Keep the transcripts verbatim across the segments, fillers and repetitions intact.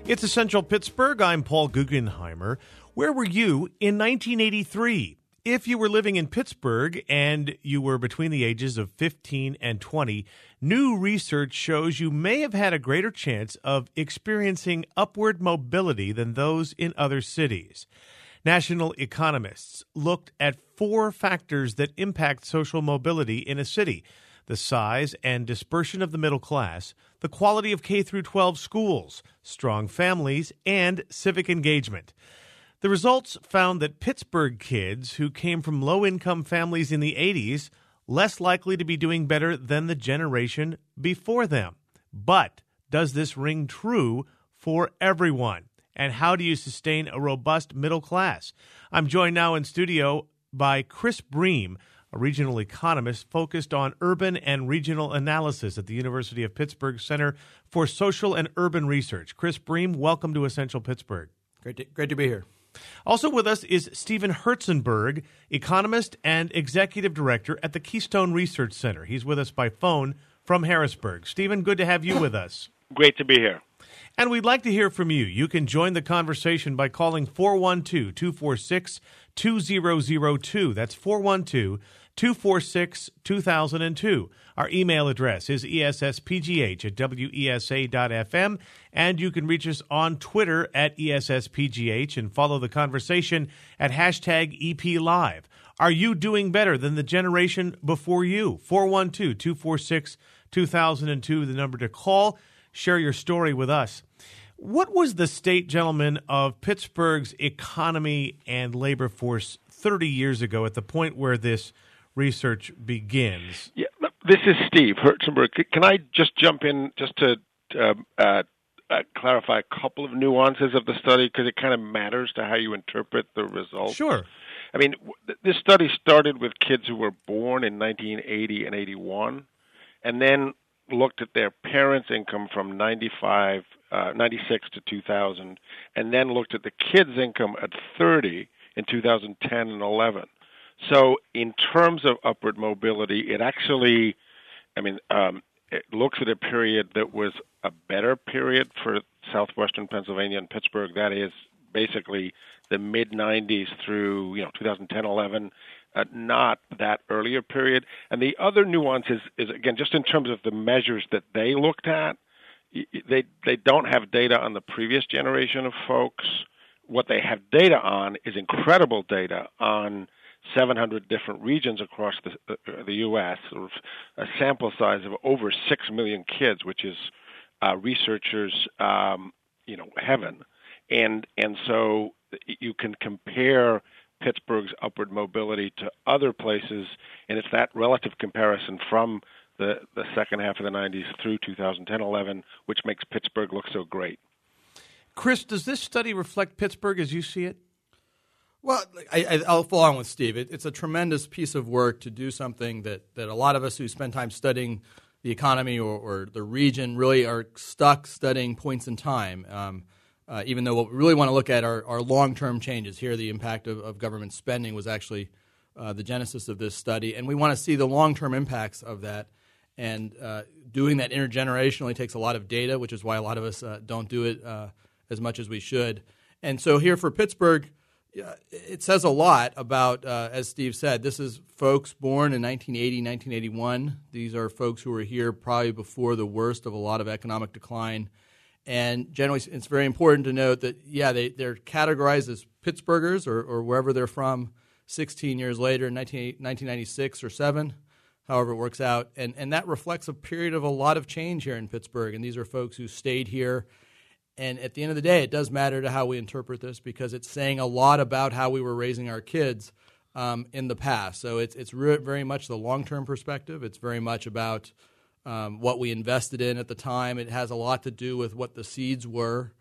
It's Essential Pittsburgh. I'm Paul Guggenheimer. Where were you in nineteen eighty-three? If you were living in Pittsburgh and you were between the ages of fifteen and twenty, new research shows you may have had a greater chance of experiencing upward mobility than those in other cities. National economists looked at four factors that impact social mobility in a city: the size and dispersion of the middle class, the quality of K through twelve schools, strong families, and civic engagement. The results found that Pittsburgh kids who came from low-income families in the eighties less likely to be doing better than the generation before them. But does this ring true for everyone? And how do you sustain a robust middle class? I'm joined now in studio by Chris Bream, a regional economist focused on urban and regional analysis at the University of Pittsburgh Center for Social and Urban Research. Chris Bream, welcome to Essential Pittsburgh. Great to, great to be here. Also with us is Stephen Herzenberg, economist and executive director at the Keystone Research Center. He's with us by phone from Harrisburg. Stephen, good to have you with us. Great to be here. And we'd like to hear from you. You can join the conversation by calling four one two, two four six, two zero zero two. That's four one two, two four six, two thousand two. Our email address is E S S P G H at W E S A dot F M, and you can reach us on Twitter at E S S P G H and follow the conversation at hashtag E P Live. Are you doing better than the generation before you? four one two, two four six, two thousand two, the number to call. Share your story with us. What was the state, gentlemen, of Pittsburgh's economy and labor force thirty years ago at the point where this research begins? Yeah, this is Steve Herzenberg. Can I just jump in just to uh, uh, uh, clarify a couple of nuances of the study, because it kind of matters to how you interpret the results? Sure. I mean, w- this study started with kids who were born in nineteen eighty and eighty-one, and then looked at their parents' income from ninety-five, uh, ninety-six to two thousand, and then looked at the kids' income at thirty in two thousand ten and eleven. So in terms of upward mobility, it actually, I mean, um, it looks at a period that was a better period for southwestern Pennsylvania and Pittsburgh. That is basically the mid nineties through, you know, two thousand ten, eleven, uh, not that earlier period. And the other nuance is, is, again, just in terms of the measures that they looked at, they they don't have data on the previous generation of folks. What they have data on is incredible data on seven hundred different regions across the uh, the U S, sort of a sample size of over six million kids, which is uh, researchers' um, you know heaven. And and so you can compare Pittsburgh's upward mobility to other places, and it's that relative comparison from the, the second half of the nineties through two thousand ten, eleven, which makes Pittsburgh look so great. Chris, does this study reflect Pittsburgh as you see it? Well, I, I, I'll follow on with Steve. It, it's a tremendous piece of work to do something that, that a lot of us who spend time studying the economy or, or the region really are stuck studying points in time. Um, Uh, even though what we really want to look at are, are long-term changes. Here, the impact of, of government spending was actually uh, the genesis of this study, and we want to see the long-term impacts of that. And uh, doing that intergenerationally takes a lot of data, which is why a lot of us uh, don't do it uh, as much as we should. And so here for Pittsburgh, uh, it says a lot about, uh, as Steve said, this is folks born in nineteen eighty, nineteen eighty-one. These are folks who were here probably before the worst of a lot of economic decline. And generally, it's very important to note that, yeah, they, they're categorized as Pittsburghers or, or wherever they're from sixteen years later in nineteen ninety-six or seven, however it works out. And, and that reflects a period of a lot of change here in Pittsburgh. And these are folks who stayed here. And at the end of the day, it does matter to how we interpret this because it's saying a lot about how we were raising our kids um, in the past. So it's, it's re- very much the long-term perspective. It's very much about Um, what we invested in at the time. It has a lot to do with what the seeds were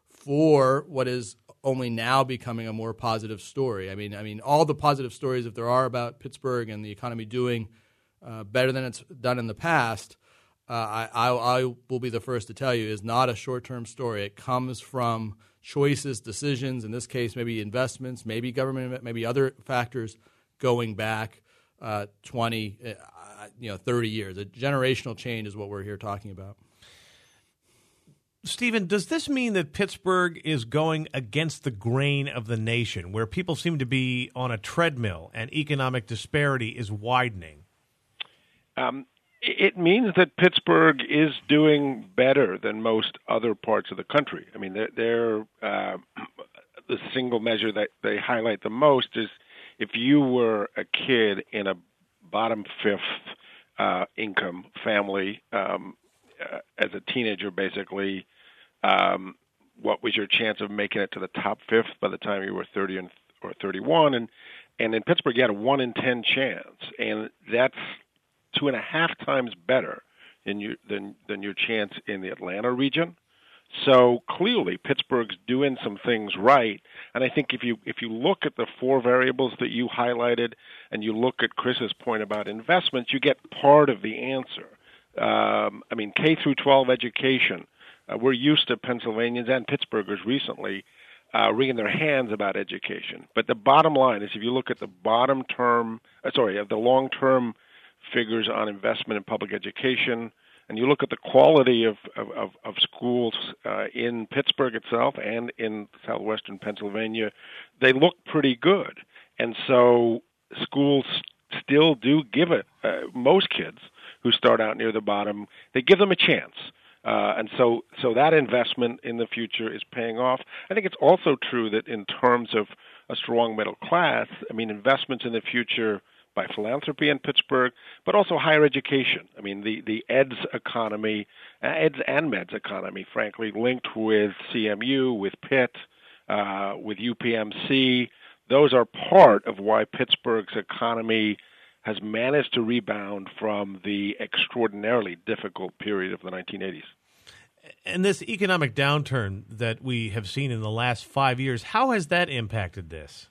for what is only now becoming a more positive story. I mean, I mean, all the positive stories, if there are about Pittsburgh and the economy doing uh, better than it's done in the past, uh, I, I, I will be the first to tell you is not a short-term story. It comes from choices, decisions, in this case, maybe investments, maybe government, maybe other factors going back uh, twenty, uh, you know, thirty years. A generational change is what we're here talking about. Stephen, does this mean that Pittsburgh is going against the grain of the nation, where people seem to be on a treadmill and economic disparity is widening? Um, it means that Pittsburgh is doing better than most other parts of the country. I mean, they're, they're uh, the single measure that they highlight the most is if you were a kid in a bottom fifth uh, income family, um, uh, as a teenager, basically, um, what was your chance of making it to the top fifth by the time you were thirty and, or thirty-one? And and in Pittsburgh, you had a one in ten chance, and that's two and a half times better in your, than than your chance in the Atlanta region. So clearly, Pittsburgh's doing some things right. And I think if you if you look at the four variables that you highlighted, and you look at Chris's point about investments, you get part of the answer. Um, I mean, K through twelve education. Uh, we're used to Pennsylvanians and Pittsburghers recently uh, wringing their hands about education. But the bottom line is, if you look at the bottom term, uh, sorry, of the long term figures on investment in public education, and you look at the quality of of, of, of schools uh, in Pittsburgh itself and in southwestern Pennsylvania, they look pretty good. And so schools still do give it, uh, most kids who start out near the bottom, they give them a chance. Uh, and so, so that investment in the future is paying off. I think it's also true that in terms of a strong middle class, I mean, investments in the future by philanthropy in Pittsburgh, but also higher education. I mean, the, the eds economy, eds and meds economy, frankly, linked with C M U, with Pitt, uh, with U P M C, those are part of why Pittsburgh's economy has managed to rebound from the extraordinarily difficult period of the nineteen eighties. And this economic downturn that we have seen in the last five years, how has that impacted this?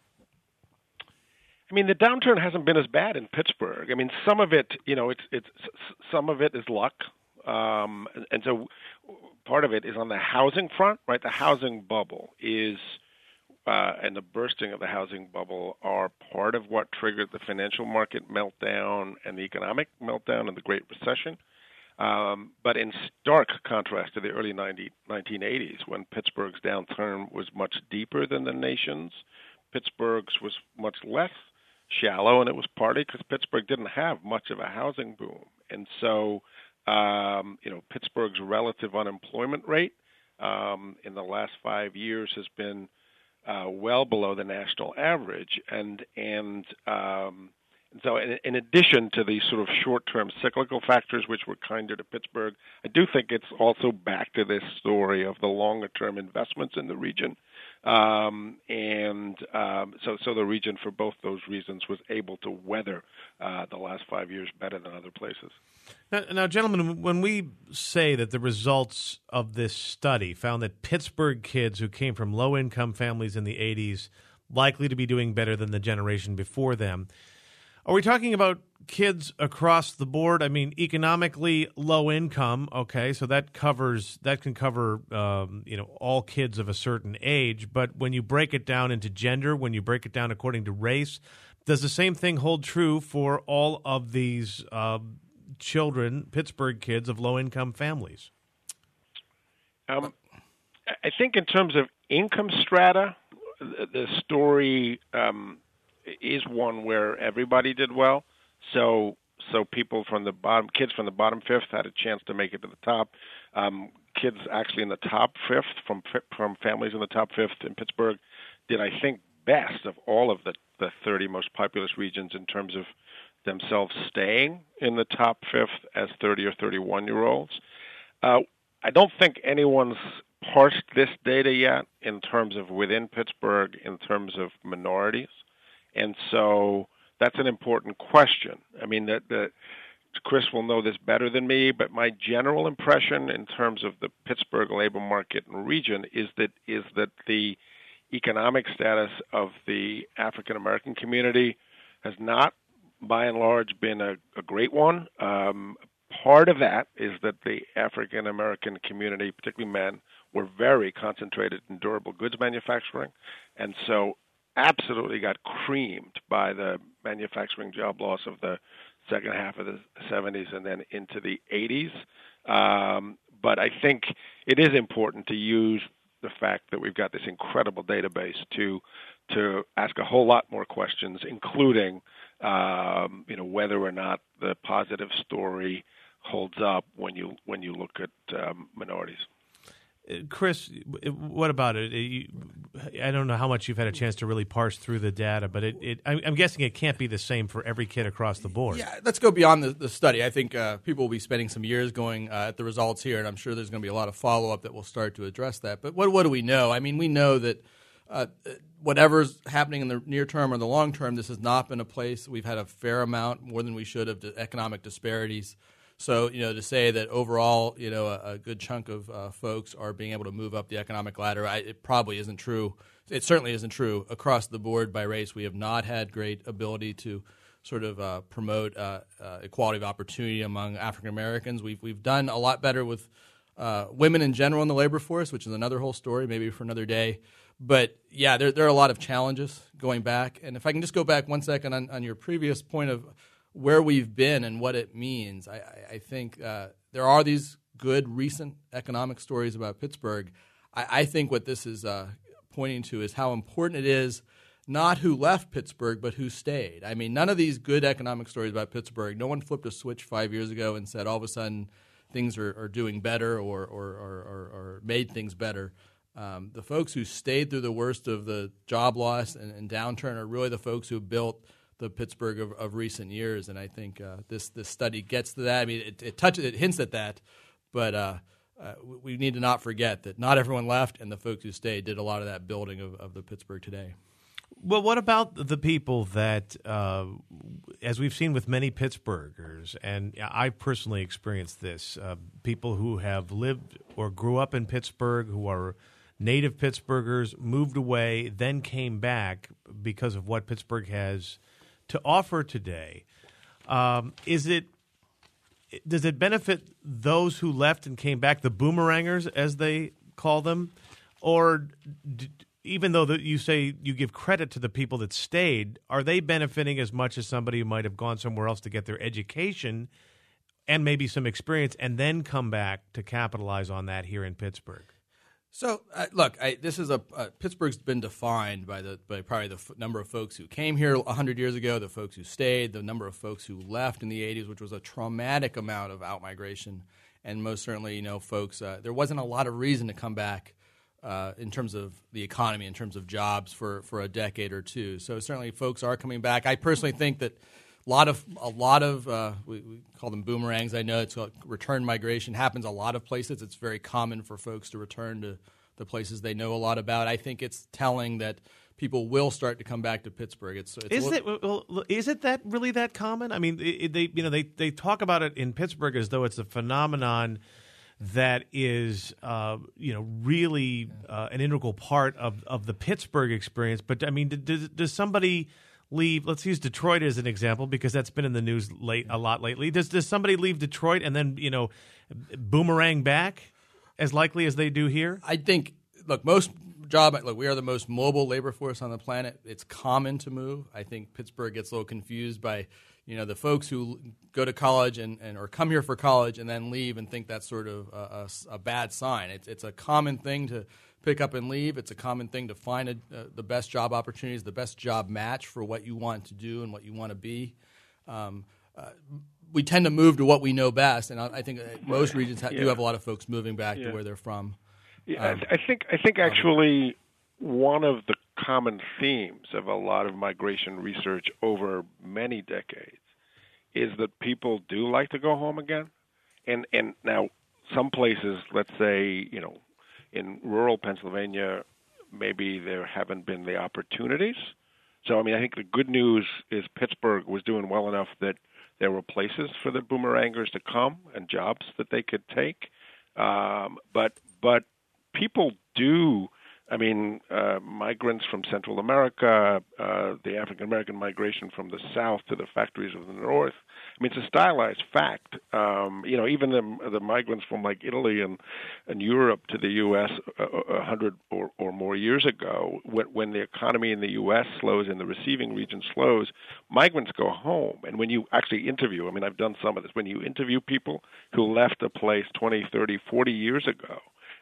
I mean, the downturn hasn't been as bad in Pittsburgh. I mean, some of it, you know, it's it's some of it is luck, um, and, and so part of it is on the housing front, right? The housing bubble is. Uh, and the bursting of the housing bubble are part of what triggered the financial market meltdown and the economic meltdown and the Great Recession. Um, but in stark contrast to the early nineteen eighties, when Pittsburgh's downturn was much deeper than the nation's, Pittsburgh's was much less shallow, and it was partly because Pittsburgh didn't have much of a housing boom. And so, um, you know, Pittsburgh's relative unemployment rate um, in the last five years has been Uh, well below the national average, and and um, so in, in addition to these sort of short-term cyclical factors which were kinder to Pittsburgh, I do think it's also back to this story of the longer-term investments in the region, um, and um, so so the region, for both those reasons, was able to weather uh, the last five years better than other places. Now, now, gentlemen, when we say that the results of this study found that Pittsburgh kids who came from low-income families in the eighties likely to be doing better than the generation before them, are we talking about kids across the board? I mean, economically low income, okay, so that covers that can cover um, you know all kids of a certain age. But when you break it down into gender, when you break it down according to race, does the same thing hold true for all of these Uh, children, Pittsburgh kids of low-income families? Um, I think in terms of income strata, the story um, is one where everybody did well. So, so people from the bottom, kids from the bottom fifth had a chance to make it to the top. Um, kids actually in the top fifth from from families in the top fifth in Pittsburgh did, I think, best of all of the, the thirty most populous regions in terms of themselves staying in the top fifth as thirty or thirty-one-year-olds. Uh, I don't think anyone's parsed this data yet in terms of within Pittsburgh, in terms of minorities. And so that's an important question. I mean, that the, Chris will know this better than me, but my general impression in terms of the Pittsburgh labor market and region is that is that the economic status of the African-American community has not, by and large, been a, a great one. Um, part of that is that the African-American community, particularly men, were very concentrated in durable goods manufacturing, and so absolutely got creamed by the manufacturing job loss of the second half of the seventies and then into the eighties. Um, but I think it is important to use the fact that we've got this incredible database to to ask a whole lot more questions, including um, you know whether or not the positive story holds up when you when you look at um, minorities. Chris, what about it? I don't know how much you've had a chance to really parse through the data, but it, it, I'm guessing it can't be the same for every kid across the board. Yeah, let's go beyond the, the study. I think uh, people will be spending some years going uh, at the results here, and I'm sure there's going to be a lot of follow-up that will start to address that. But what, what do we know? I mean, we know that uh, whatever's happening in the near term or the long term, this has not been a place. We've had a fair amount, more than we should, of economic disparities. So, you know, to say that overall, you know, a, a good chunk of uh, folks are being able to move up the economic ladder, I, it probably isn't true. It certainly isn't true across the board by race. We have not had great ability to sort of uh, promote uh, uh, equality of opportunity among African Americans. We've we've done a lot better with uh, women in general in the labor force, which is another whole story, maybe for another day. But yeah, there there are a lot of challenges going back. And if I can just go back one second on, on your previous point of where we've been and what it means, I, I, I think uh, there are these good recent economic stories about Pittsburgh. I, I think what this is uh, pointing to is how important it is not who left Pittsburgh, but who stayed. I mean, none of these good economic stories about Pittsburgh, no one flipped a switch five years ago and said all of a sudden things are, are doing better or, or, or, or, or made things better. Um, the folks who stayed through the worst of the job loss and, and downturn are really the folks who built the Pittsburgh of, of recent years, and I think uh, this this study gets to that. I mean, it, it touches, it hints at that, but uh, uh, we need to not forget that not everyone left, and the folks who stayed did a lot of that building of, of the Pittsburgh today. Well, what about the people that, uh, as we've seen with many Pittsburghers, and I personally experienced this, uh, people who have lived or grew up in Pittsburgh, who are native Pittsburghers, moved away, then came back because of what Pittsburgh has to offer today. Um, is it does it benefit those who left and came back, the boomerangers as they call them, or d- even though the, you say you give credit to the people that stayed, are they benefiting as much as somebody who might have gone somewhere else to get their education and maybe some experience and then come back to capitalize on that here in Pittsburgh? So uh, look, I, this is a uh, Pittsburgh's been defined by the by probably the f- number of folks who came here a hundred years ago, the folks who stayed, the number of folks who left in the eighties, which was a traumatic amount of outmigration, and most certainly, you know, folks, uh, there wasn't a lot of reason to come back uh, in terms of the economy, in terms of jobs for for a decade or two. So certainly, folks are coming back. I personally think that a lot of a lot of uh, we, we call them boomerangs. I know it's called return migration happens a lot of places. It's very common for folks to return to the places they know a lot about. I think it's telling that people will start to come back to Pittsburgh. It's, it's is it well, is it that really that common? I mean, it, they you know they they talk about it in Pittsburgh as though it's a phenomenon that is uh, you know really uh, an integral part of, of the Pittsburgh experience. But I mean, does, does somebody leave? Let's use Detroit as an example because that's been in the news late a lot lately. Does does somebody leave Detroit and then you know boomerang back as likely as they do here? I think. Look, most job. Look, we are the most mobile labor force on the planet. It's common to move. I think Pittsburgh gets a little confused by you know the folks who go to college and, and or come here for college and then leave and think that's sort of a, a, a bad sign. It's it's a common thing to pick up and leave. It's a common thing to find a, uh, the best job opportunities, the best job match for what you want to do and what you want to be. Um, uh, we tend to move to what we know best, and I, I think most regions ha- yeah. do have a lot of folks moving back yeah. to where they're from. Yeah, um, I, I think I think actually one of the common themes of a lot of migration research over many decades is that people do like to go home again, and and now some places, let's say you know. in rural Pennsylvania, maybe there haven't been the opportunities. So, I mean, I think the good news is Pittsburgh was doing well enough that there were places for the boomerangers to come and jobs that they could take. Um, but but people do, I mean, uh, migrants from Central America, uh, the African-American migration from the south to the factories of the north. I mean, it's a stylized fact. Um, you know, even the, the migrants from like Italy and, and Europe to the U S a, a hundred or, or more years ago, when, when the economy in the U S slows and the receiving region slows, migrants go home. And when you actually interview, I mean, I've done some of this, when you interview people who left a place twenty, thirty, forty years ago,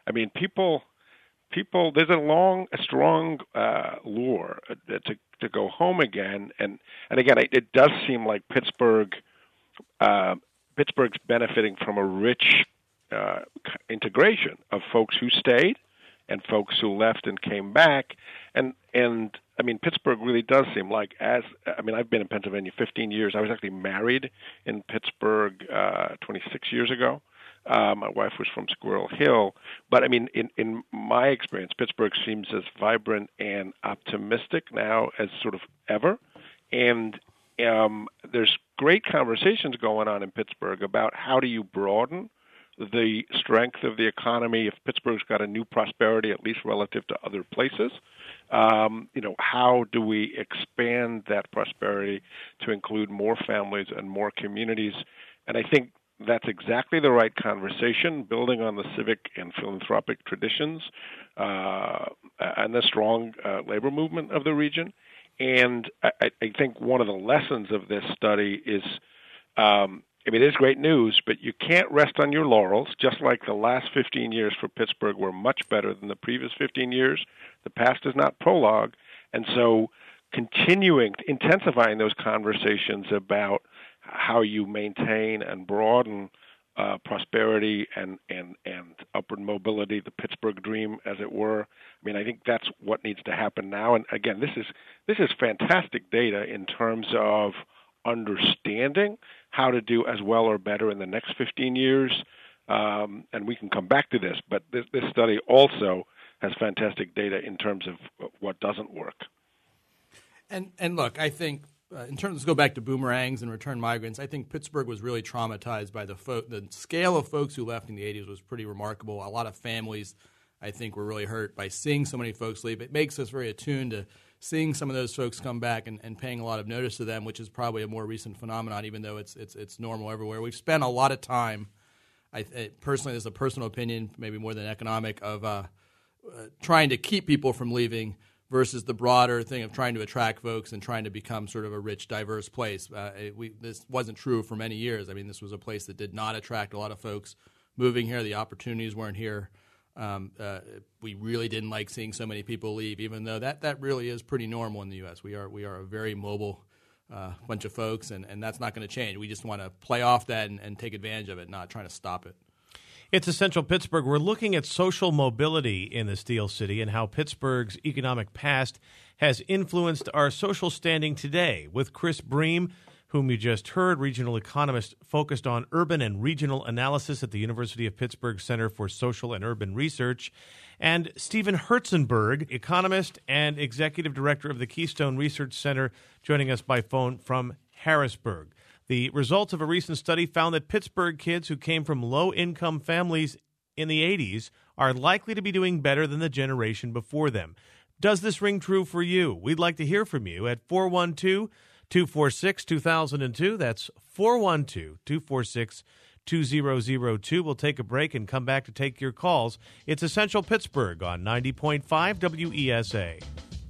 I mean, people, people. There's a long, a strong uh, lure uh, to to go home again, and and again, it, it does seem like Pittsburgh, uh, Pittsburgh's benefiting from a rich uh, integration of folks who stayed and folks who left and came back, and and I mean, Pittsburgh really does seem like, as I mean, I've been in Pennsylvania fifteen years. I was actually married in Pittsburgh uh, twenty-six years ago. Uh, my wife was from Squirrel Hill, but I mean, in in my experience, Pittsburgh seems as vibrant and optimistic now as sort of ever, and um, there's great conversations going on in Pittsburgh about how do you broaden the strength of the economy if Pittsburgh's got a new prosperity, at least relative to other places. Um, you know, how do we expand that prosperity to include more families and more communities? And I think that's exactly the right conversation, building on the civic and philanthropic traditions uh, and the strong uh, labor movement of the region. And I, I think one of the lessons of this study is um, I mean, it is great news, but you can't rest on your laurels. Just like the last fifteen years for Pittsburgh were much better than the previous fifteen years, the past is not prologue. And so continuing, intensifying those conversations about how you maintain and broaden uh, prosperity and, and, and upward mobility, the Pittsburgh dream, as it were. I mean, I think that's what needs to happen now. And again, this is this is fantastic data in terms of understanding how to do as well or better in the next fifteen years. Um, and we can come back to this, but this, this study also has fantastic data in terms of what doesn't work. And and look, I think uh, in terms, let's go back to boomerangs and return migrants. I think Pittsburgh was really traumatized by the fo- the scale of folks who left in the eighties was pretty remarkable. A lot of families, I think, were really hurt by seeing so many folks leave. It makes us very attuned to seeing some of those folks come back and, and paying a lot of notice to them, which is probably a more recent phenomenon, even though it's it's it's normal everywhere. We've spent a lot of time, I, I personally, this is a personal opinion, maybe more than economic, of uh, uh, trying to keep people from leaving versus the broader thing of trying to attract folks and trying to become sort of a rich, diverse place. Uh, it, we, this wasn't true for many years. I mean, this was a place that did not attract a lot of folks moving here. The opportunities weren't here. Um, uh, we really didn't like seeing so many people leave, even though that, that really is pretty normal in the U S. We are we are a very mobile uh, bunch of folks, and, and that's not going to change. We just want to play off that and, and take advantage of it, not trying to stop it. It's Essential Pittsburgh. We're looking at social mobility in the Steel City and how Pittsburgh's economic past has influenced our social standing today with Chris Bream, whom you just heard, regional economist focused on urban and regional analysis at the University of Pittsburgh Center for Social and Urban Research, and Stephen Herzenberg, economist and executive director of the Keystone Research Center, joining us by phone from Harrisburg. The results of a recent study found that Pittsburgh kids who came from low-income families in the eighties are likely to be doing better than the generation before them. Does this ring true for you? We'd like to hear from you at four one two, two four six, two thousand two. That's four one two, two four six, two zero zero two. We'll take a break and come back to take your calls. It's Essential Pittsburgh on ninety point five W E S A.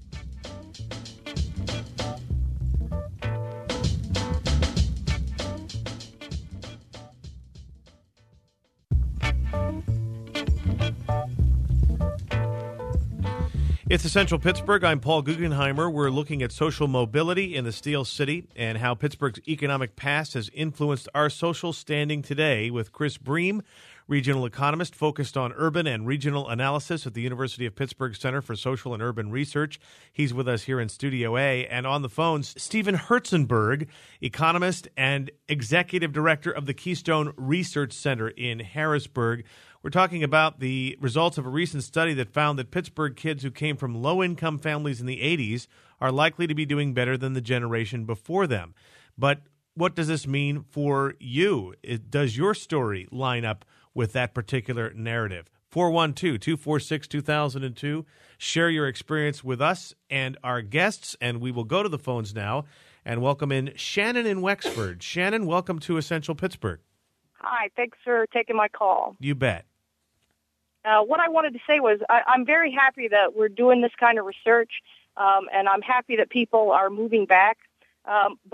It's Essential Pittsburgh. I'm Paul Guggenheimer. We're looking at social mobility in the Steel City and how Pittsburgh's economic past has influenced our social standing today with Chris Bream, regional economist focused on urban and regional analysis at the University of Pittsburgh Center for Social and Urban Research. He's with us here in Studio A. And on the phones, Stephen Herzenberg, economist and executive director of the Keystone Research Center in Harrisburg. We're talking about the results of a recent study that found that Pittsburgh kids who came from low-income families in the eighties are likely to be doing better than the generation before them. But what does this mean for you? It, does your story line up with that particular narrative? four one two, two four six, two thousand two. Share your experience with us and our guests, and we will go to the phones now and welcome in Shannon in Wexford. Shannon, welcome to Essential Pittsburgh. Hi, thanks for taking my call. You bet. Uh, what I wanted to say was I, I'm very happy that we're doing this kind of research, um, and I'm happy that people are moving back. Um, but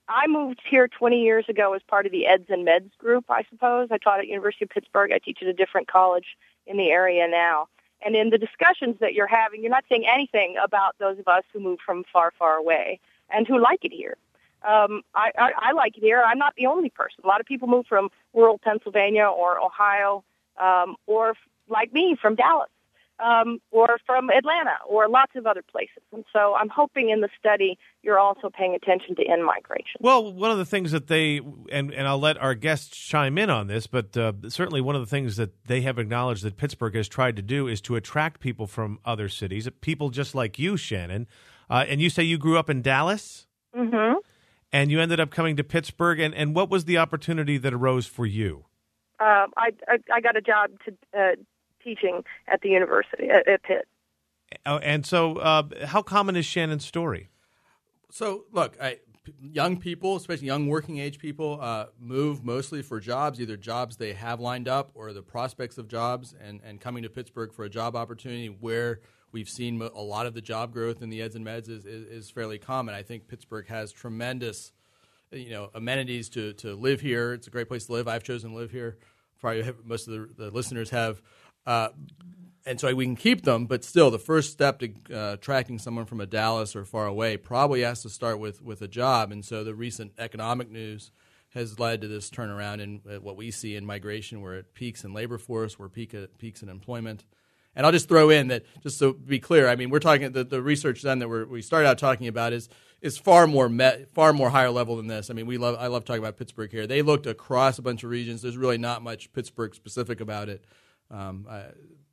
I moved here twenty years ago as part of the Eds and Meds group, I suppose. I taught at University of Pittsburgh. I teach at a different college in the area now. And in the discussions that you're having, you're not saying anything about those of us who moved from far, far away and who like it here. Um, I, I, I like it here. I'm not the only person. A lot of people move from rural Pennsylvania or Ohio um, or, like me, from Dallas. Um, or from Atlanta, or lots of other places. And so I'm hoping in the study you're also paying attention to in-migration. Well, one of the things that they, and, and I'll let our guests chime in on this, but uh, certainly one of the things that they have acknowledged that Pittsburgh has tried to do is to attract people from other cities, people just like you, Shannon. Uh, and you say you grew up in Dallas? Mm-hmm. And you ended up coming to Pittsburgh, and, and what was the opportunity that arose for you? Uh, I, I, I got a job to uh, teaching at the university, at, at Pitt. Oh, and so uh, how common is Shannon's story? So, look, I, young people, especially young working-age people, uh, move mostly for jobs, either jobs they have lined up or the prospects of jobs, and, and coming to Pittsburgh for a job opportunity where we've seen a lot of the job growth in the Eds and Meds is, is, is fairly common. I think Pittsburgh has tremendous, you know, amenities to, to live here. It's a great place to live. I've chosen to live here. Probably have, most of the, the listeners have. Uh, and so we can keep them, but still the first step to uh, attracting someone from a Dallas or far away probably has to start with, with a job. And so the recent economic news has led to this turnaround in uh, what we see in migration, where it peaks in labor force, where it peak, uh, peaks in employment. And I'll just throw in that, just to be clear, I mean, we're talking, the, the research then that we're, we started out talking about is is far more met, far more higher level than this. I mean, we love I love talking about Pittsburgh here. They looked across a bunch of regions. There's really not much Pittsburgh specific about it. Um, I,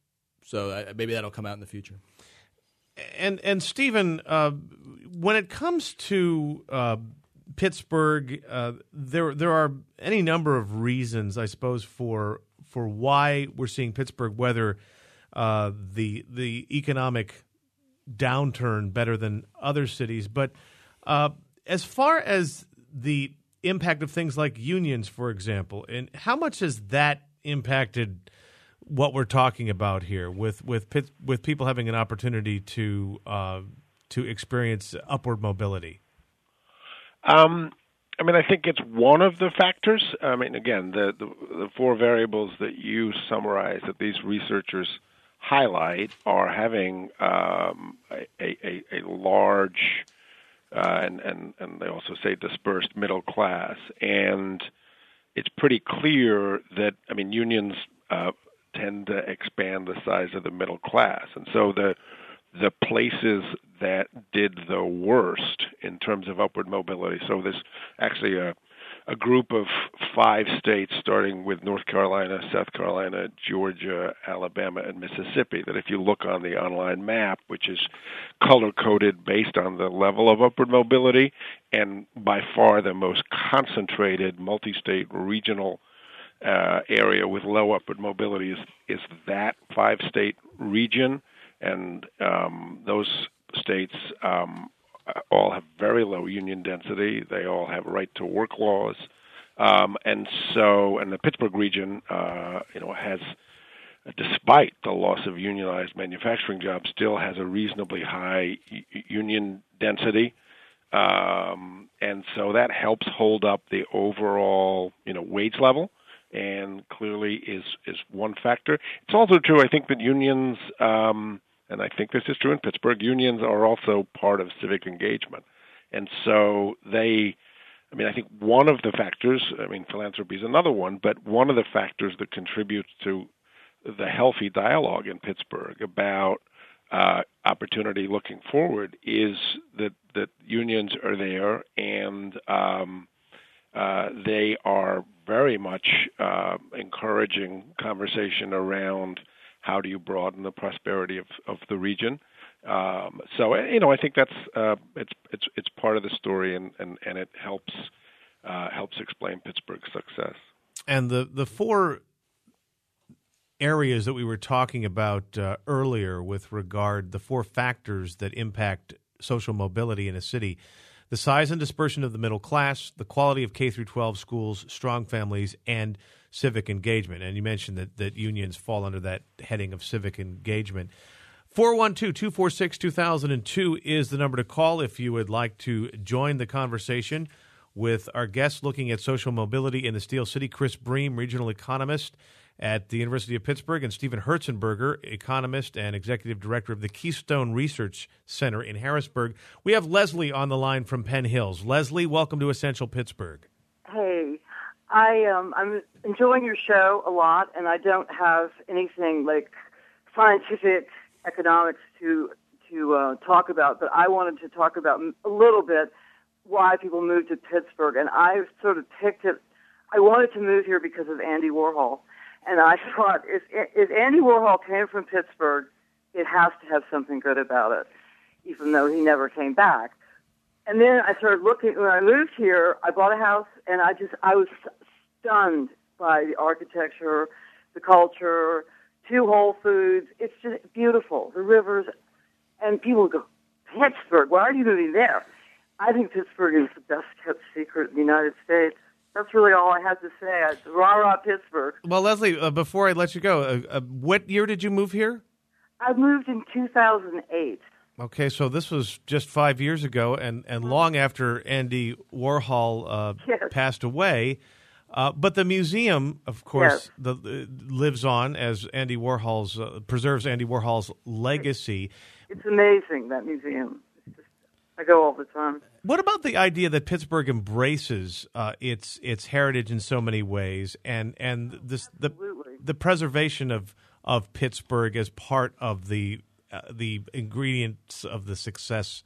so I, maybe that'll come out in the future. And and Stephen, uh, when it comes to uh, Pittsburgh, uh, there there are any number of reasons, I suppose, for for why we're seeing Pittsburgh weather uh, the the economic downturn better than other cities. But uh, as far as the impact of things like unions, for example, and how much has that impacted what we're talking about here, with with with people having an opportunity to uh, to experience upward mobility? Um, I mean, I think it's one of the factors. I mean, again, the, the the four variables that you summarize that these researchers highlight are having um, a, a, a large uh, and, and and they also say dispersed middle class, and it's pretty clear that I mean unions Uh, tend to expand the size of the middle class. And so the the places that did the worst in terms of upward mobility, so there's actually a, a group of five states, starting with North Carolina, South Carolina, Georgia, Alabama, and Mississippi, that if you look on the online map, which is color-coded based on the level of upward mobility, and by far the most concentrated multi-state regional Uh, area with low upward mobility is, is that five-state region, and um, those states um, all have very low union density. They all have right-to-work laws, um, and so, and the Pittsburgh region, uh, you know, has, despite the loss of unionized manufacturing jobs, still has a reasonably high u- union density. Um, and so that helps hold up the overall, you know, wage level, and clearly is is one factor. It's also true, I think, that unions, um, and I think this is true in Pittsburgh, unions are also part of civic engagement. And so they, I mean, I think one of the factors, I mean, philanthropy is another one, but one of the factors that contributes to the healthy dialogue in Pittsburgh about uh, opportunity looking forward is that, that unions are there, and um, uh, they are very much uh, encouraging conversation around how do you broaden the prosperity of, of the region. Um, so, you know, I think that's uh, it's it's it's part of the story, and, and, and it helps uh, helps explain Pittsburgh's success. And the the four areas that we were talking about uh, earlier, with regard the four factors that impact social mobility in a city: the size and dispersion of the middle class, the quality of K through twelve schools, strong families, and civic engagement. And you mentioned that, that unions fall under that heading of civic engagement. four one two, two four six, two thousand two is the number to call if you would like to join the conversation. with our guest looking at social mobility in the Steel City, Chris Bream, regional economist at the University of Pittsburgh, and Stephen Herzenberger, economist and executive director of the Keystone Research Center in Harrisburg. We have Leslie on the line from Penn Hills. Leslie, welcome to Essential Pittsburgh. Hey, I, um, I'm enjoying your show a lot, and I don't have anything like scientific economics to to uh, talk about, but I wanted to talk about a little bit why people move to Pittsburgh. And I sort of picked it. I wanted to move here because of Andy Warhol. And I thought, if, if Andy Warhol came from Pittsburgh, it has to have something good about it, even though he never came back. And then I started looking. When I moved here, I bought a house, and I just, I was stunned by the architecture, the culture, two Whole Foods. It's just beautiful. The rivers. And people go, Pittsburgh, why are you moving there? I think Pittsburgh is the best kept secret in the United States. That's really all I have to say. It's rah, rah, Pittsburgh. Well, Leslie, uh, before I let you go, uh, uh, what year did you move here? I moved in two thousand eight. Okay, so this was just five years ago, and, and long after Andy Warhol uh, yes. passed away. Uh, but the museum, of course, yes. the, uh, lives on as Andy Warhol's uh, preserves Andy Warhol's legacy. It's amazing, that museum. It's just, I go all the time. What about the idea that Pittsburgh embraces uh, its its heritage in so many ways, and and this the Absolutely. the preservation of of Pittsburgh as part of the uh, the ingredients of the success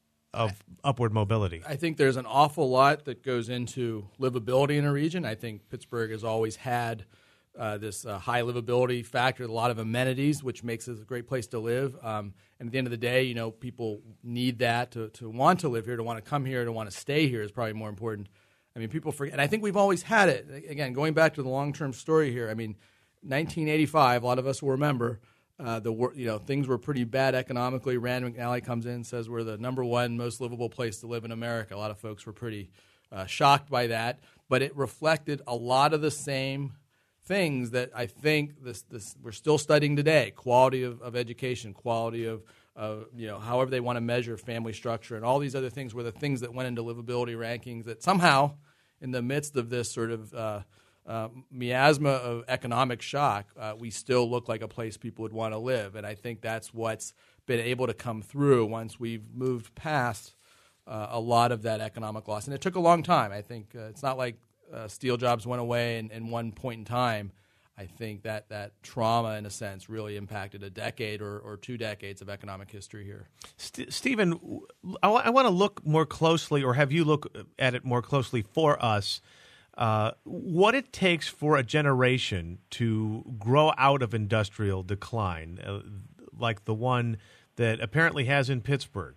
of upward mobility? I think there's an awful lot that goes into livability in a region. I think Pittsburgh has always had uh, this uh, high livability factor, a lot of amenities, which makes it a great place to live. Um, and at the end of the day, you know, people need that to, to want to live here, to want to come here, to want to stay here is probably more important. I mean, people forget, and I think we've always had it. Again, going back to the long-term story here, I mean, nineteen eighty-five, a lot of us will remember, Uh, the you know things were pretty bad economically. Rand McNally comes in and says we're the number one most livable place to live in America. A lot of folks were pretty uh, shocked by that, but it reflected a lot of the same things that I think this, this we're still studying today: quality of, of education, quality of uh, you know however they want to measure family structure, and all these other things were the things that went into livability rankings. That somehow, in the midst of this sort of uh, Uh, miasma of economic shock, uh, we still look like a place people would want to live. And I think that's what's been able to come through once we've moved past uh, a lot of that economic loss. And it took a long time. I think uh, it's not like uh, steel jobs went away in, in one point in time. I think that that trauma, in a sense, really impacted a decade or, or two decades of economic history here. St- Stephen, I, w- I want to look more closely, or have you look at it more closely for us, Uh, what it takes for a generation to grow out of industrial decline, uh, like the one that apparently has in Pittsburgh?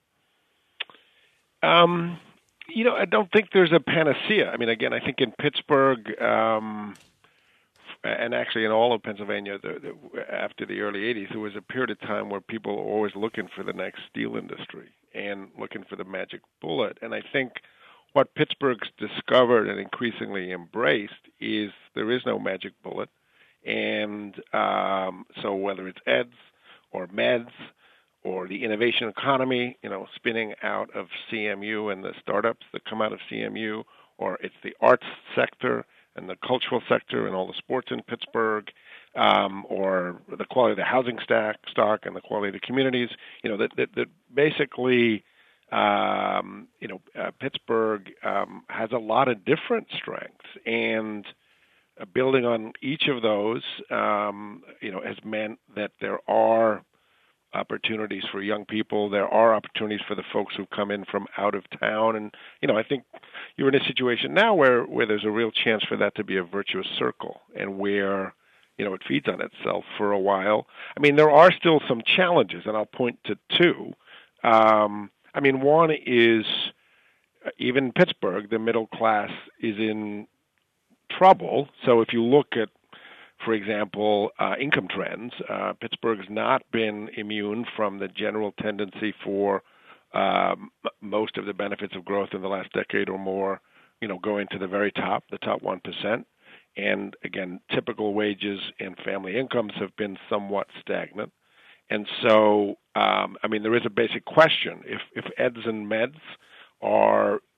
Um, you know, I don't think there's a panacea. I mean, again, I think in Pittsburgh, um, and actually in all of Pennsylvania, the, the, after the early eighties, there was a period of time where people were always looking for the next steel industry and looking for the magic bullet. And I think what Pittsburgh's discovered and increasingly embraced is there is no magic bullet. And um, so whether it's E D S or meds or the innovation economy, you know, spinning out of C M U and the startups that come out of C M U, or it's the arts sector and the cultural sector and all the sports in Pittsburgh, um, or the quality of the housing stack, stock and the quality of the communities, you know, that, that, that basically Um, you know, uh, Pittsburgh um, has a lot of different strengths, and uh, building on each of those, um, you know, has meant that there are opportunities for young people. There are opportunities for the folks who come in from out of town, and you know, I think you're in a situation now where where there's a real chance for that to be a virtuous circle, and where you know it feeds on itself for a while. I mean, there are still some challenges, and I'll point to two. Um, I mean, one is, uh, even Pittsburgh, the middle class is in trouble. So if you look at, for example, uh, income trends, uh, Pittsburgh's not been immune from the general tendency for um, most of the benefits of growth in the last decade or more, you know, going to the very top, the top one percent. And again, typical wages and family incomes have been somewhat stagnant. And so, um, I mean, there is a basic question. If, if E D S and meds are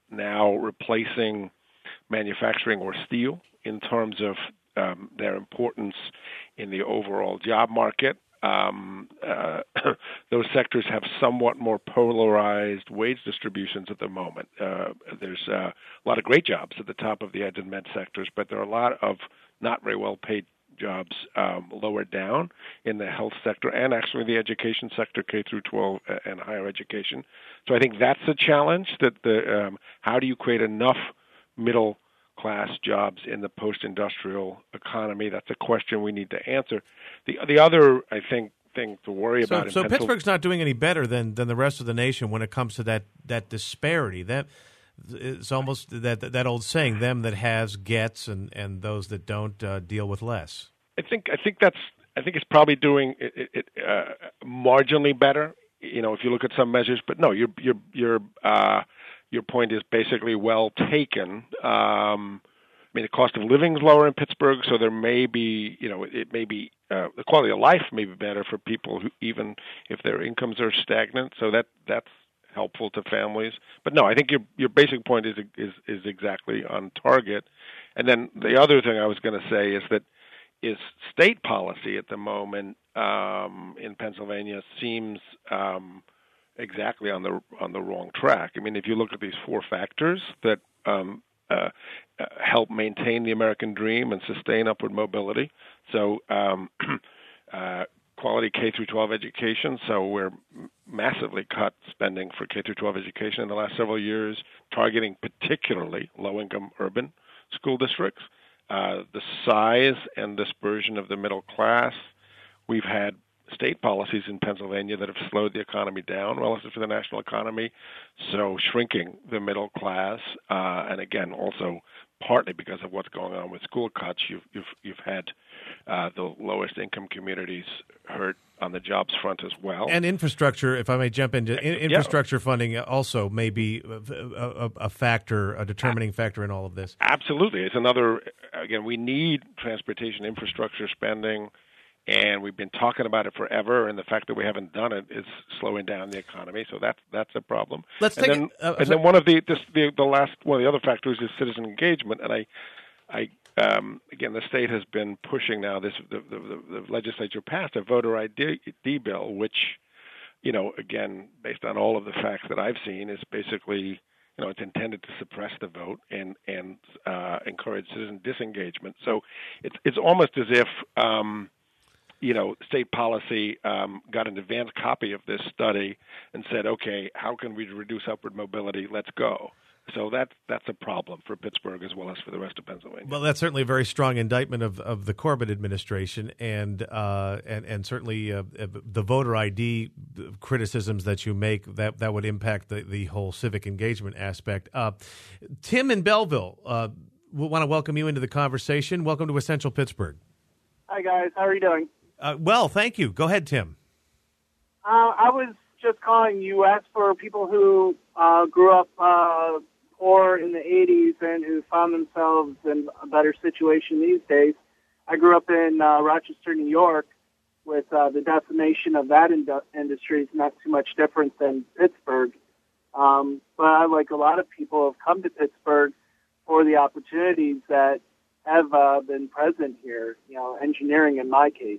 now replacing manufacturing or steel in terms of um, their importance in the overall job market. Um, uh, those sectors have somewhat more polarized wage distributions at the moment. Uh, there's uh, a lot of great jobs at the top of the ed and med sectors, but there are a lot of not very well paid jobs um, lower down in the health sector and actually the education sector, K through twelve and higher education. So I think that's a challenge. That the um, how do you create enough middle class jobs in the post-industrial economy? That's a question we need to answer. The the other, I think, thing to worry so, about. So in Pittsburgh's not doing any better than than the rest of the nation when it comes to that that disparity. That it's almost that that old saying: "Them that has gets, and, and those that don't uh, deal with less." I think I think that's I think it's probably doing it, it uh, marginally better. You know, if you look at some measures, but no, your your your uh, your point is basically well taken. Um, I mean, the cost of living is lower in Pittsburgh, so there may be, you know, it may be uh, the quality of life may be better for people who, even if their incomes are stagnant. So that that's helpful to families. But no, I think your your basic point is is is exactly on target. And then the other thing I was going to say is that is state policy at the moment um, in Pennsylvania seems um, exactly on the on the wrong track. I mean, if you look at these four factors that um, uh, uh, help maintain the American dream and sustain upward mobility, so um, uh, quality K through twelve education. So we're massively cut spending for K through twelve education in the last several years, targeting particularly low-income urban school districts. Uh, the size and dispersion of the middle class. We've had state policies in Pennsylvania that have slowed the economy down relative to the national economy, so shrinking the middle class, uh, and again, also partly because of what's going on with school cuts, you've you've, you've had uh, the lowest income communities hurt on the jobs front as well. And infrastructure, if I may jump into in, infrastructure yeah. funding, also may be a, a, a factor, a determining factor in all of this. Absolutely, it's another. Again, we need transportation infrastructure spending. And we've been talking about it forever, and the fact that we haven't done it is slowing down the economy. So that's that's a problem. Let's and take then, it, uh, and then one of the, this, the the last one of the other factors is citizen engagement. And I, I um, again, the state has been pushing now. This the, the, the legislature passed a voter I D bill, which, you know, again, based on all of the facts that I've seen, is basically, you know, it's intended to suppress the vote and and uh, encourage citizen disengagement. So it's it's almost as if um, you know, state policy um, got an advanced copy of this study and said, okay, how can we reduce upward mobility? Let's go. So that, that's a problem for Pittsburgh as well as for the rest of Pennsylvania. Well, that's certainly a very strong indictment of, of the Corbett administration and uh, and, and certainly uh, the voter I D criticisms that you make, that, that would impact the, the whole civic engagement aspect. Uh, Tim in Belleville, uh, we want to welcome you into the conversation. Welcome to Essential Pittsburgh. Hi, guys. How are you doing? Uh, well, thank you. Go ahead, Tim. Uh, I was just calling U S for people who uh, grew up uh, poor in the eighties and who found themselves in a better situation these days. I grew up in uh, Rochester, New York, with uh, the decimation of that ind- industry is not too much different than Pittsburgh. Um, but I, like a lot of people, have come to Pittsburgh for the opportunities that have uh, been present here, you know, engineering in my case.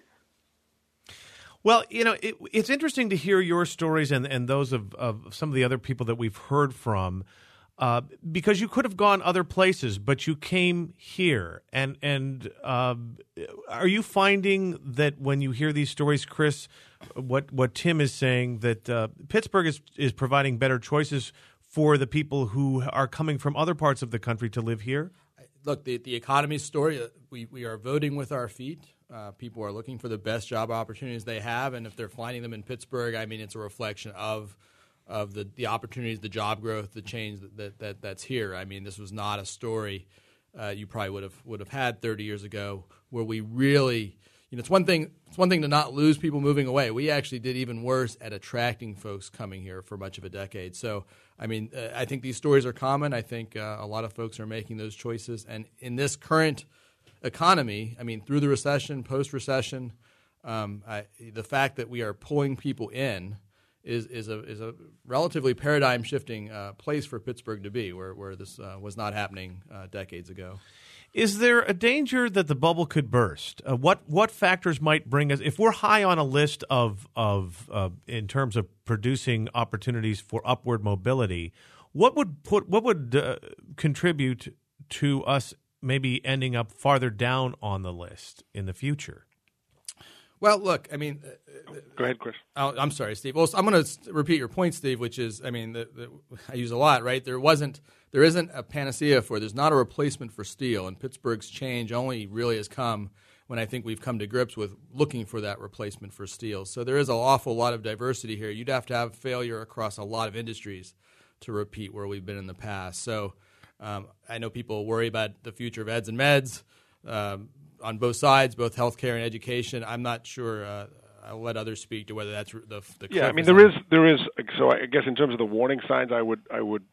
Well, you know, it, it's interesting to hear your stories and, and those of, of some of the other people that we've heard from, uh, because you could have gone other places, but you came here. And and uh, are you finding that when you hear these stories, Chris, what what Tim is saying, that uh, Pittsburgh is, is providing better choices for the people who are coming from other parts of the country to live here? Look, the, the economy story, we, we are voting with our feet. Uh, people are looking for the best job opportunities they have, and if they're finding them in Pittsburgh, I mean, it's a reflection of of the, the opportunities, the job growth, the change that, that, that that's here. I mean, this was not a story uh, you probably would have would have had thirty years ago, where we really, you know, it's one thing it's one thing to not lose people moving away. We actually did even worse at attracting folks coming here for much of a decade. So, I mean, uh, I think these stories are common. I think uh, a lot of folks are making those choices, and in this current economy, I mean, through the recession, post-recession, um, I, the fact that we are pulling people in is is a is a relatively paradigm shifting uh, place for Pittsburgh to be, where where this uh, was not happening uh, decades ago. Is there a danger that the bubble could burst? Uh, what what factors might bring us, if we're high on a list of of uh, in terms of producing opportunities for upward mobility? What would put what would uh, contribute to us maybe ending up farther down on the list in the future? Well, look, I mean, go ahead, Chris. Oh, I'm sorry, Steve. Well, I'm going to repeat your point, Steve, which is, I mean, the, the, I use a lot, right? There wasn't, there isn't a panacea for it. There's not a replacement for steel, and Pittsburgh's change only really has come when I think we've come to grips with looking for that replacement for steel. So there is an awful lot of diversity here. You'd have to have failure across a lot of industries to repeat where we've been in the past. So um, I know people worry about the future of eds and meds. Um, on both sides, both healthcare and education. I'm not sure. Uh, I'll let others speak to whether that's the the. Yeah, I mean there is there is. So I guess in terms of the warning signs, I would I would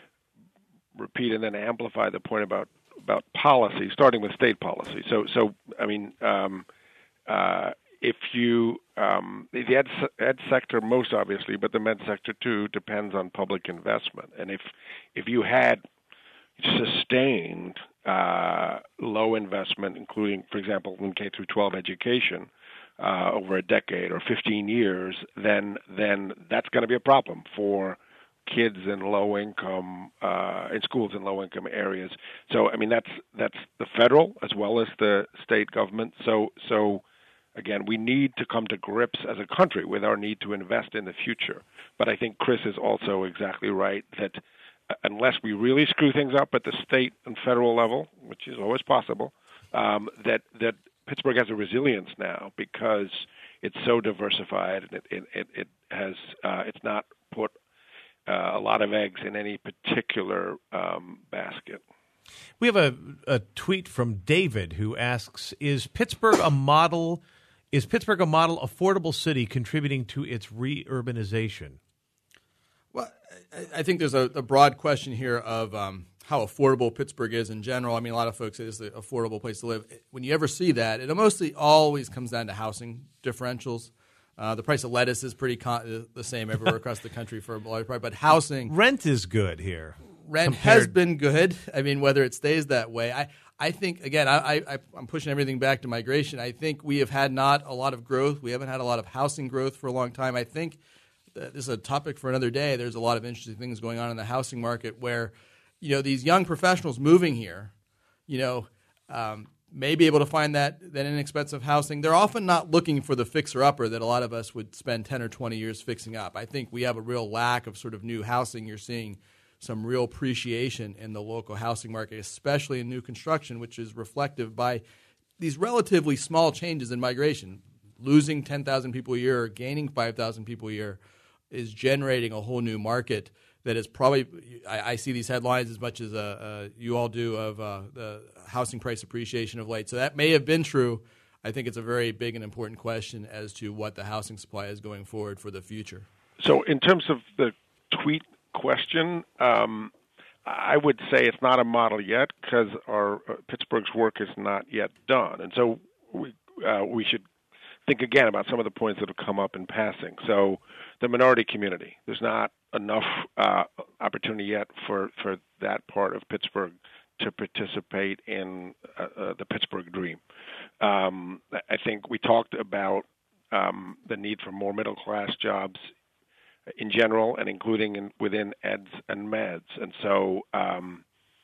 repeat and then amplify the point about about policy, starting with state policy. So so I mean, um, uh, if you um, the ed, ed sector most obviously, but the med sector too depends on public investment, and if if you had sustained uh, low investment, including, for example, in K through twelve education uh, over a decade or fifteen years, then then that's going to be a problem for kids in low income uh, in schools in low income areas. So I mean that's that's the federal as well as the state government. So so again, we need to come to grips as a country with our need to invest in the future. But I think Chris is also exactly right that unless we really screw things up at the state and federal level, which is always possible, um, that that Pittsburgh has a resilience now because it's so diversified and it it, it, it has uh, it's not put uh, a lot of eggs in any particular um, basket. We have a, a tweet from David who asks: Is Pittsburgh a model? Is Pittsburgh a model affordable city contributing to its re-urbanization? Well, I think there's a, a broad question here of um, how affordable Pittsburgh is in general. I mean, a lot of folks say it's an affordable place to live. When you ever see that, it mostly always comes down to housing differentials. Uh, the price of lettuce is pretty con- the same everywhere across the country for a large part, but housing... Rent is good here. Rent compared- has been good. I mean, whether it stays that way. I, I think, again, I, I, I'm pushing everything back to migration. I think we have had not a lot of growth. We haven't had a lot of housing growth for a long time. I think... this is a topic for another day. There's a lot of interesting things going on in the housing market where, you know, these young professionals moving here, you know, um, may be able to find that, that inexpensive housing. They're often not looking for the fixer-upper that a lot of us would spend ten or twenty years fixing up. I think we have a real lack of sort of new housing. You're seeing some real appreciation in the local housing market, especially in new construction, which is reflective by these relatively small changes in migration. Losing ten thousand people a year or gaining five thousand people a year is generating a whole new market that is probably I, I see these headlines as much as uh, uh, you all do of uh, the housing price appreciation of late. So that may have been true. I think it's a very big and important question as to what the housing supply is going forward for the future. So in terms of the tweet question, um, I would say it's not a model yet because our uh, Pittsburgh's work is not yet done. And so we, uh, we should think again about some of the points that have come up in passing. So the minority community, there's not enough uh, opportunity yet for, for that part of Pittsburgh to participate in uh, uh, the Pittsburgh dream. Um, I think we talked about um, the need for more middle-class jobs in general and including in, within eds and meds. And so, um,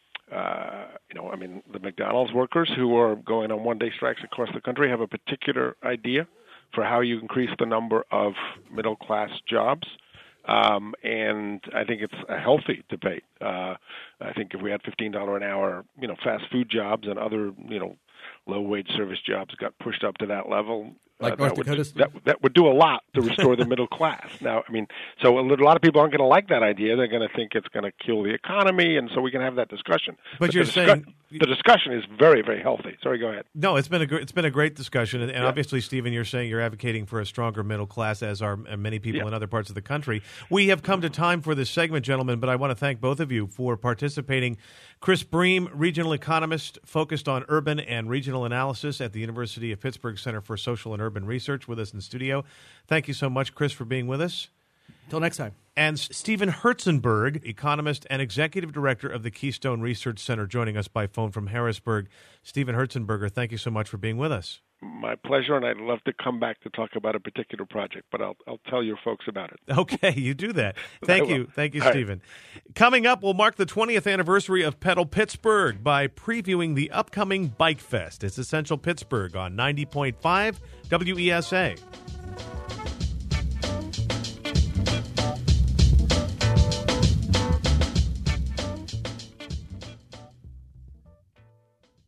uh, you know, I mean, the McDonald's workers who are going on one-day strikes across the country have a particular idea for how you increase the number of middle-class jobs. Um, and I think it's a healthy debate. Uh, I think if we had fifteen dollars an hour, you know, fast food jobs and other, you know, low-wage service jobs got pushed up to that level, like uh, North that, Dakota would, that, that would do a lot to restore the middle class. Now, I mean, so a lot of people aren't going to like that idea. They're going to think it's going to kill the economy, and so we can have that discussion. But, but you're the saying discu- the discussion is very, very healthy. Sorry, go ahead. No, it's been a gr- it's been a great discussion, and, and yeah. obviously, Stephen, you're saying you're advocating for a stronger middle class, as are many people yeah. in other parts of the country. We have come to time for this segment, gentlemen, but I want to thank both of you for participating. Chris Bream, regional economist focused on urban and regional analysis at the University of Pittsburgh Center for Social and Urban Research, with us in studio. Thank you so much, Chris, for being with us. Until next time. And Stephen Herzenberg, economist and executive director of the Keystone Research Center, joining us by phone from Harrisburg. Stephen Herzenberger, thank you so much for being with us. My pleasure, and I'd love to come back to talk about a particular project, but I'll I'll tell your folks about it. Okay, you do that. Thank you. Thank you, All Stephen. Right. Coming up, we'll mark the twentieth anniversary of Pedal Pittsburgh by previewing the upcoming Bike Fest. It's Essential Pittsburgh on ninety point five W E S A.